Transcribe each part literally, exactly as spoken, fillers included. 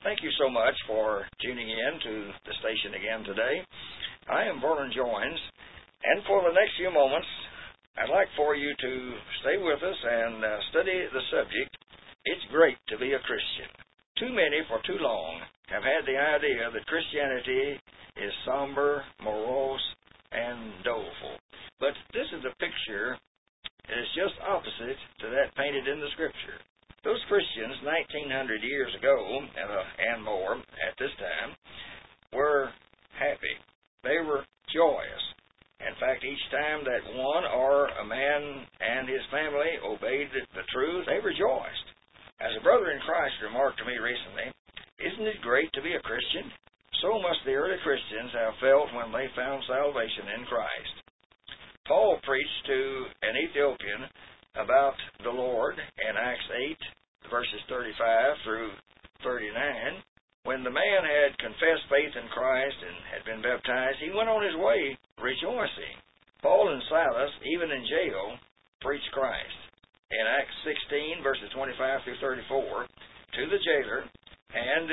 thank you so much for tuning in to the station again today. I am Vernon Joines, and for the next few moments, I'd like for you to stay with us and uh, study the subject, It's Great to be a Christian. Too many for too long have had the idea that Christianity is somber, morose, and doleful. But this is a picture that is just opposite to that painted in the Scripture. Those Christians nineteen hundred years ago, and, uh, and more at this time, were happy. They were joyous. In fact, each time that one or a man and his family obeyed the truth, they rejoiced. As a brother in Christ remarked to me recently, isn't it great to be a Christian? So must the early Christians have felt when they found salvation in Christ. Paul preached to an Ethiopian about the Lord in Acts eight, verses thirty-five through thirty-nine. When the man had confessed faith in Christ and had been baptized, he went on his way rejoicing. Paul and Silas, even in jail, preached Christ. In Acts sixteen, verses twenty-five through thirty-four, to the jailer, and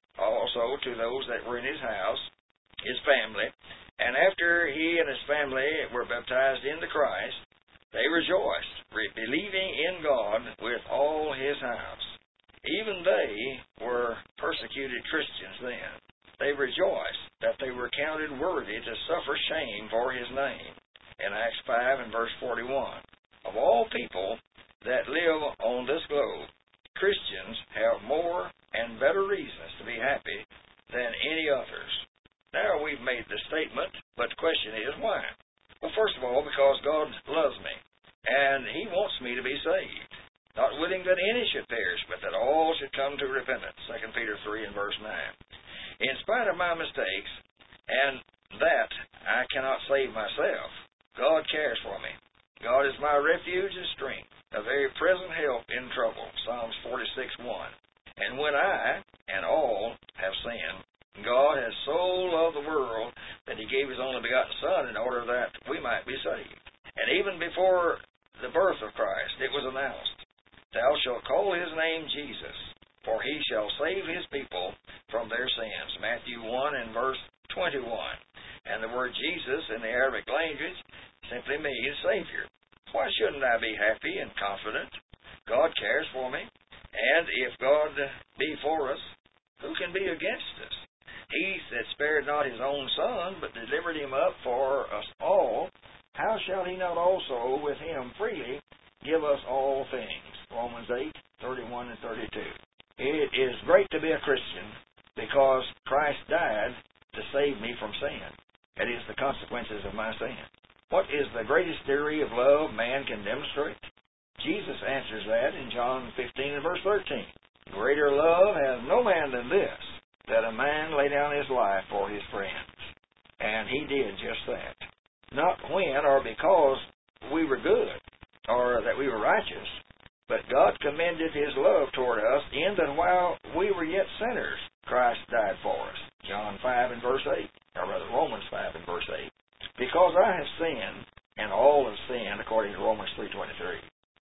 also to those that were in his house, his family, and after he and his family were baptized into Christ, they rejoiced, believing in God with all his house. Even they were persecuted Christians then. They rejoiced that they were counted worthy to suffer shame for his name. In Acts five and verse forty-one, of all people that live on this globe, Christians have more and better reasons to be happy than any others. Now we've made the statement, but the question is why? Well, first of all, because God loves me, and he wants me to be saved, not willing that any should perish, but that all should come to repentance, Second Peter three and verse nine. In spite of my mistakes, and that I cannot save myself, God cares for me. God is my refuge and strength, a very present help in trouble, Psalms forty-six one. And when I and all have sinned, God has so loved the world that he gave his only begotten Son in order that we might be saved. And even before the birth of Christ, it was announced, Thou shalt call his name Jesus, for he shall save his people from their sins. Matthew one and verse twenty-one. And the word Jesus in the Arabic language simply means Savior. Why shouldn't I be happy and confident? God cares for me. And if God be for us, who can be against us? He that spared not his own Son, but delivered him up for us all, how shall he not also with him freely give us all things? Romans eight, thirty-one and thirty-two. It is great to be a Christian because Christ died to save me from sin. That is the consequences of my sin. What is the greatest theory of love man can demonstrate? Jesus answers that in John fifteen and verse thirteen. Greater love has no man than this, that a man lay down his life for his friends. And he did just that. Not when or because we were good or that we were righteous, but God commended his love toward us in that while we were yet sinners, Christ died for us. John five and verse eight, or rather Romans five and verse eight. Because I have sinned, and all have sinned, according to Romans three twenty-three,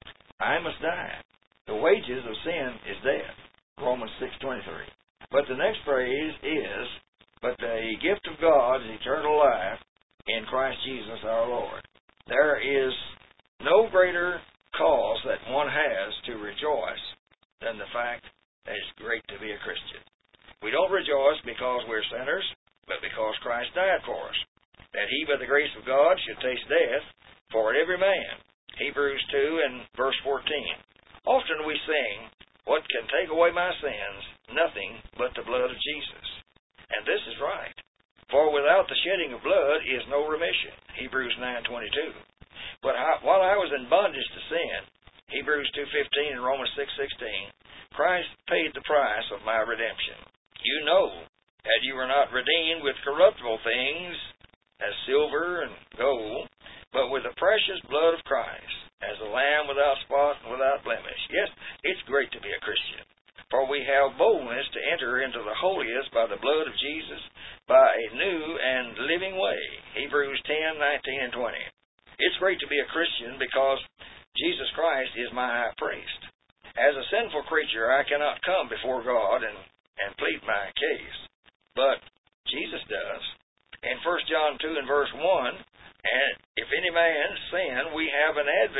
I must die. The wages of sin is death, Romans six twenty-three. But the next phrase is, but the gift of God is eternal life in Christ Jesus our Lord. There is no greater cause that one has to rejoice than the fact that it's great to be a Christian. We don't rejoice because we're sinners, but because Christ died for us, that he by the grace of God should taste death for every man. Hebrews two and verse fourteen. Often we sing, what can take away my sins? Nothing but the blood of Jesus. And this is right. For without the shedding of blood is no remission. Hebrews nine twenty-two. But I, while I was in bondage to sin, Hebrews two fifteen and Romans six sixteen, Christ paid the price of my redemption. You know that you were not redeemed with corruptible things, as silver and gold, but with the precious blood of Christ, as a lamb without spot and without blemish. Yes, it's great to be a Christian, for we have boldness to enter into the holiest by the blood of Jesus, by a new and living way. Hebrews ten nineteen and twenty. It's great to be a Christian because Jesus Christ is my high priest. As a sinful creature, I cannot come before God and, and plead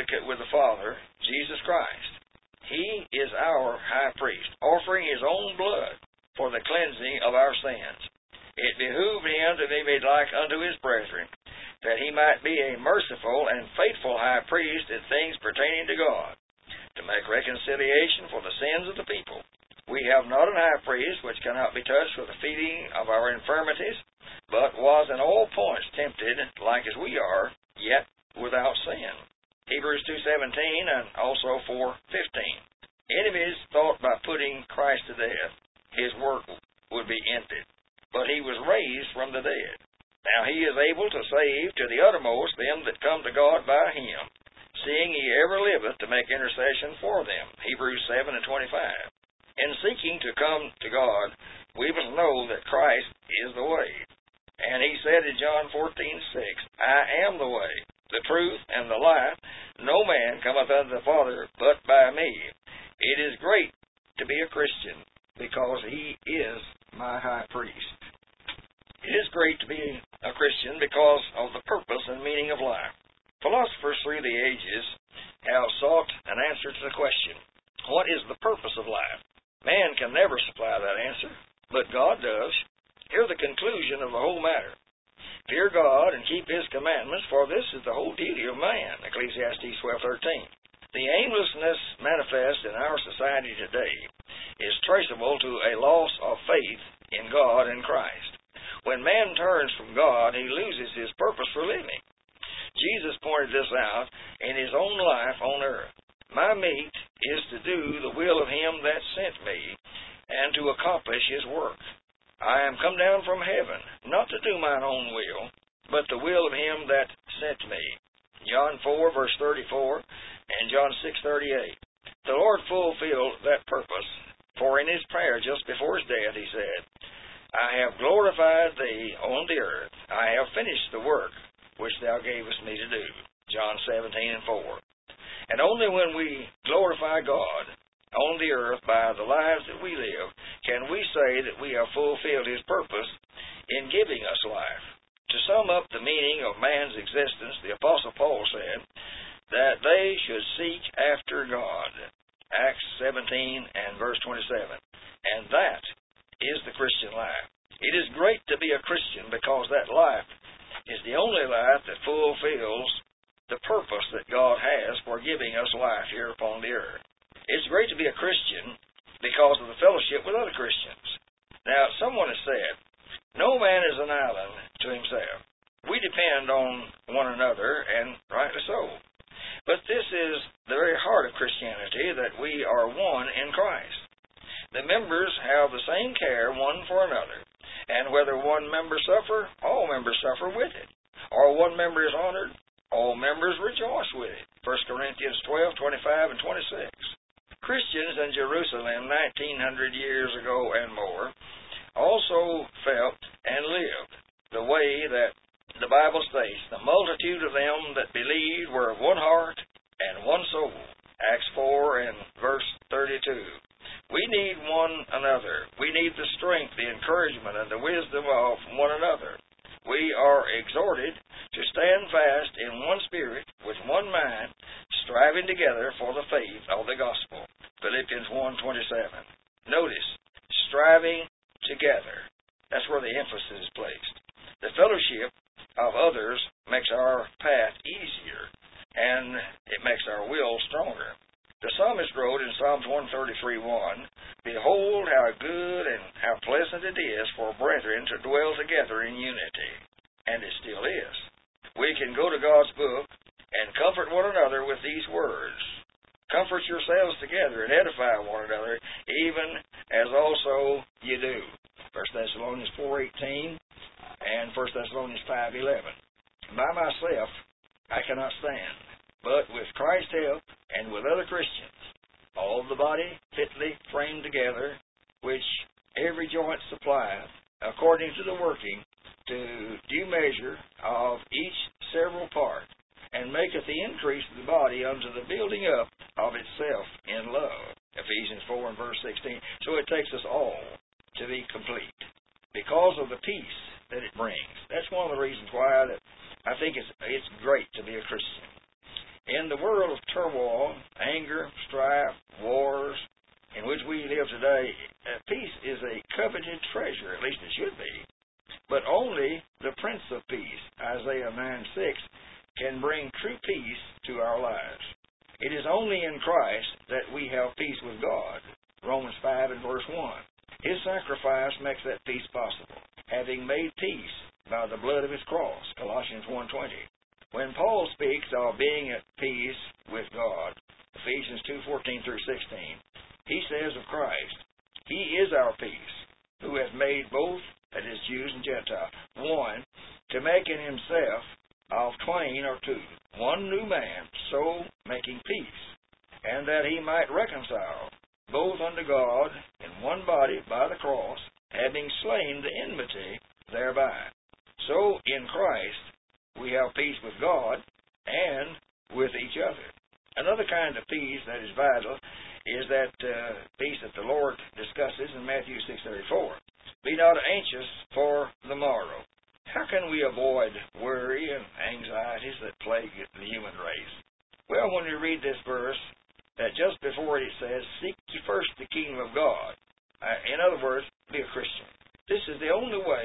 advocate with the Father, Jesus Christ. He is our high priest, offering his own blood for the cleansing of our sins. It behooved him to be made like unto his brethren, that he might be a merciful and faithful high priest in things pertaining to God, to make reconciliation for the sins of the people. We have not an high priest which cannot be touched with the feeling of our infirmities, but was in all points tempted like as we are, yet without sin. Hebrews two seventeen and also four fifteen. Enemies thought by putting Christ to death, his work would be ended, but he was raised from the dead. Now he is able to save to the uttermost them that come to God by him, seeing he ever liveth to make intercession for them. Hebrews seven and twenty-five. In seeking to come to God, we must know that Christ is the way. And he said in John fourteen six, I am the way, the truth, and the life. No man cometh unto the Father but by me. It is great to be a Christian, because he is my high priest. It is great to be a Christian because of the purpose and meaning of life. Philosophers through the ages have sought an answer to the question, what is the purpose of life? Man can never supply that answer, but God does. Hear the conclusion of the whole matter. Fear God and keep his commandments, for this is the whole duty of man. Ecclesiastes twelve thirteen. The aimlessness manifest in our society today is traceable to a loss of faith in God and Christ. When man turns from God, he loses his purpose for living. Jesus pointed this out in his own life on earth. My meat is to do the will of him that sent me, and to accomplish his work. I am come down from heaven, not to do mine own will, but the will of him that sent me. John four, verse thirty-four, and John six thirty-eight. The Lord fulfilled that purpose, for in his prayer just before his death he said, I have glorified thee on the earth. I have finished the work which thou gavest me to do. John seventeen and four. And only when we glorify God on the earth by the lives that we live can we say that we have fulfilled his purpose in giving us life. To sum up the meaning of man's existence, the Apostle Paul said that they should seek after God. Acts seventeen and verse twenty-seven. And that is the Christian life. It is great to be a Christian because that life is the only life that fulfills the purpose that God has for giving us life here upon the earth. It's great to be a Christian because of the fellowship with other Christians. Now, someone has said, no man is an island to himself. We depend on one another, and rightly so. But this is the very heart of Christianity, that we are one in Christ. The members have the same care one for another, and whether one member suffer, all members suffer with it. Or one member is honored, all members rejoice with it. First Corinthians twelve, twenty-five, and twenty-six. Christians in Jerusalem nineteen hundred years ago and more also felt and lived the way that the Bible states, the multitude of them that believed were of one heart and one soul. Acts four and verse thirty-two. We need one another. We need the strength, the encouragement, and the wisdom of one another. We are exhorted to stand fast in one spirit, with one mind, striving together for the faith of the gospel. Philippians one twenty-seven. Notice, striving together. That's where the emphasis is placed. The fellowship of others makes our path easier, and it makes our will stronger. The psalmist wrote in Psalms one thirty-three one, Behold how good and how pleasant it is for brethren to dwell together in unity. And it still is. We can go to God's book and comfort one another with these words. Comfort yourselves together and edify one another, even as also you do. First Thessalonians four eighteen and First Thessalonians five eleven. By myself I cannot stand, but with Christ's help and with other Christians, all the body fitly framed together, which every joint supplieth, according to the working, to due measure of each several part, and maketh the increase of the body unto the building up of itself in love. Ephesians four and verse sixteen. So it takes us all to be complete, because of the peace that it brings. That's one of the reasons why that I think it's, it's great to be a Christian. In the world His sacrifice makes that peace possible, having made peace by the blood of His cross, Colossians one twenty. When Paul speaks of being at peace with God, Ephesians two fourteen through sixteen, he says of Christ, He is our peace, who hath made both, that is, Jews and Gentiles, one, to make in Himself of twain or two, one new man, so making peace, and that He might reconcile both unto God in one body by the cross, having slain the enmity thereby. So in Christ we have peace with God and with each other. Another kind of peace that is vital is that uh, peace that the Lord discusses in Matthew six thirty-four. Be not anxious for the morrow. How can we avoid worry and anxieties that plague the human race? Well, when we read this verse, that just before it says, seek ye first the kingdom of God. Uh, in other words, be a Christian. This is the only way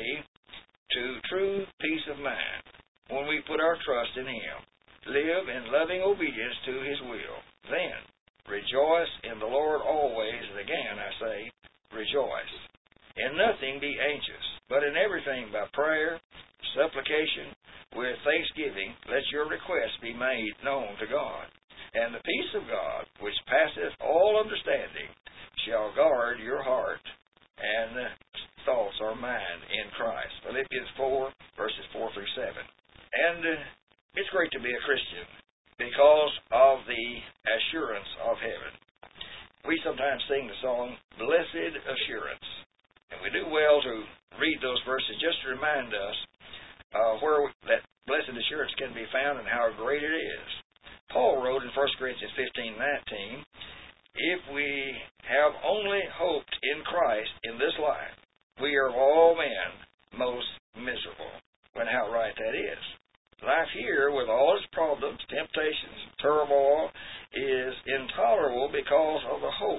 to true peace of mind, when we put our trust in Him, live in loving obedience to His will. Then, rejoice in the Lord always, and again I say, rejoice. In nothing be anxious, but in everything by prayer, supplication, with thanksgiving, let your requests be made known to God. And the peace of God, which passeth all understanding, shall guard your heart and thoughts or mind in Christ. Philippians four, verses four through seven. And uh, it's great to be a Christian because of the assurance of heaven. We sometimes sing the song, Blessed Assurance. And we do well to read those verses just to remind us uh, where that blessed assurance can be found and how great it is. Paul wrote in First Corinthians fifteen nineteen, if we have only hoped in Christ in this life, we are of all men most miserable. When how right that is. Life here, with all its problems, temptations, turmoil, is intolerable because of the hope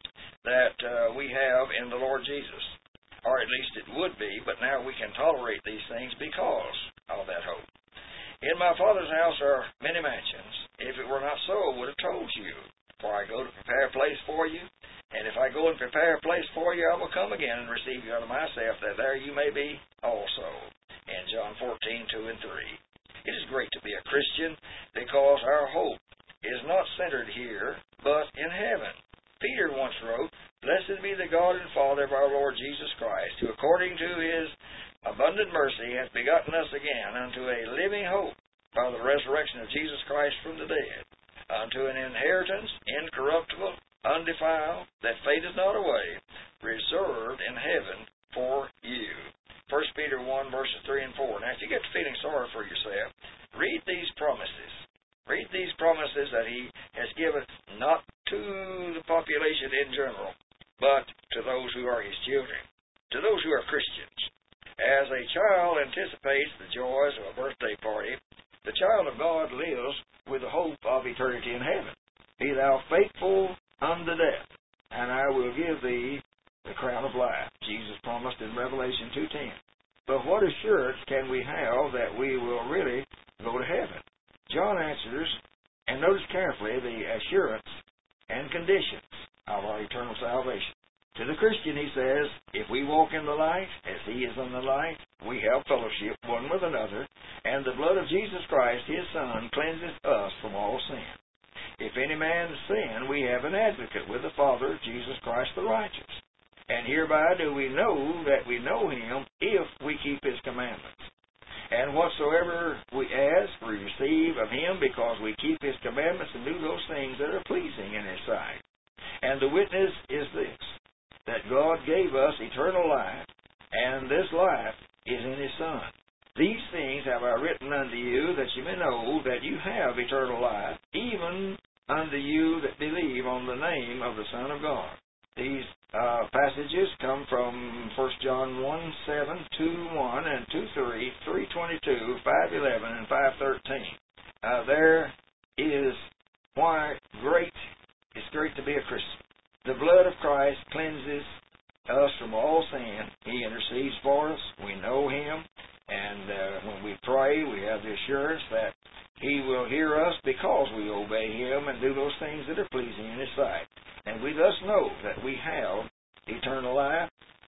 that uh, we have in the Lord Jesus. Or at least it would be, but now we can tolerate these things because of that hope. In my Father's house are many mansions. If it were not so, I would have told you. For I go to prepare a place for you. And if I go and prepare a place for you, I will come again and receive you unto myself, that there you may be also. In John fourteen, two and three. It is great to be a Christian because our hope is not centered here, but in heaven. Peter once wrote, Blessed be the God and Father of our Lord Jesus Christ, who according to His abundant mercy hath begotten us again unto a living hope by the resurrection of Jesus Christ from the dead, unto an inheritance incorruptible, undefiled, that fadeth not away, reserved in heaven for you. First Peter one, verses three and four. Now, if you get to feeling sorry for yourself, read these promises. Read these promises that He has given not to the population in general, but to those who are His children, to those who are Christians. As a child anticipates the joys of a birthday party, the child of God lives with the hope of eternity in heaven. Be thou faithful unto death, and I will give thee the crown of life, Jesus promised in Revelation two ten. But what assurance can we have that we will really go to heaven? John answers, and notice carefully the assurance and conditions of our eternal salvation. To the Christian, he says, if we walk in the light, as He is in the light, we have fellowship one with another, and the blood of Jesus Christ, His Son, cleanses us from all sin. If any man sin, we have an advocate with the Father, Jesus Christ the righteous. And hereby do we know that we know Him if we keep His commandments. And whatsoever we ask, we receive of Him because we keep His commandments and do those things that are pleasing in His sight. And the witness is this, that God gave us eternal life, and this life is in His Son. These things have I written unto you, that you may know that you have eternal life, even unto you that believe on the name of the Son of God. These uh, passages come from First John one, seven, two, one, and two, three, three, twenty-two, five, eleven, and five, thirteen. Uh, there is why great, it's great to be a Christian. The blood of Christ cleanses us from all sin. He intercedes for us. We know Him. And uh, when we pray, we have the assurance that He will hear us because we obey Him and do those things that are pleasing in His sight. And we thus know that we have eternal life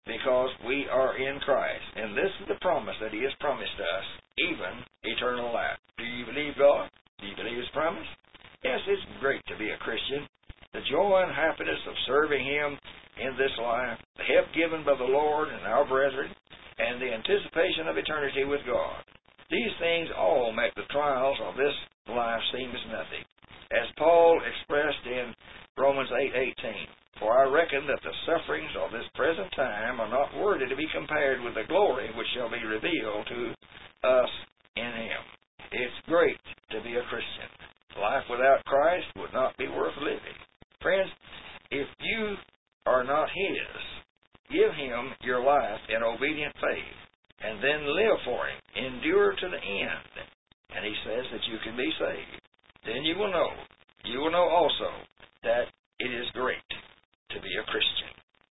because we are in Christ. And this is the promise that He has promised us, even eternal life. Do you believe God? Do you believe His promise? Yes, it's great to be a Christian. The joy and happiness of serving Him in this life, the help given by the Lord and our brethren, and the anticipation of eternity with God. These things all make the trials of this life seem as nothing. As Paul expressed in Romans eight eighteen, for I reckon that the sufferings of this present time are not worthy to be compared with the glory which shall be revealed to us in Him. It's great to be a Christian. Life without Christ would not be worth living. Friends, if you are not His, give Him your life in obedient faith, and then live for Him. Endure to the end. And He says that you can be saved. Then you will know, you will know also that it is great to be a Christian.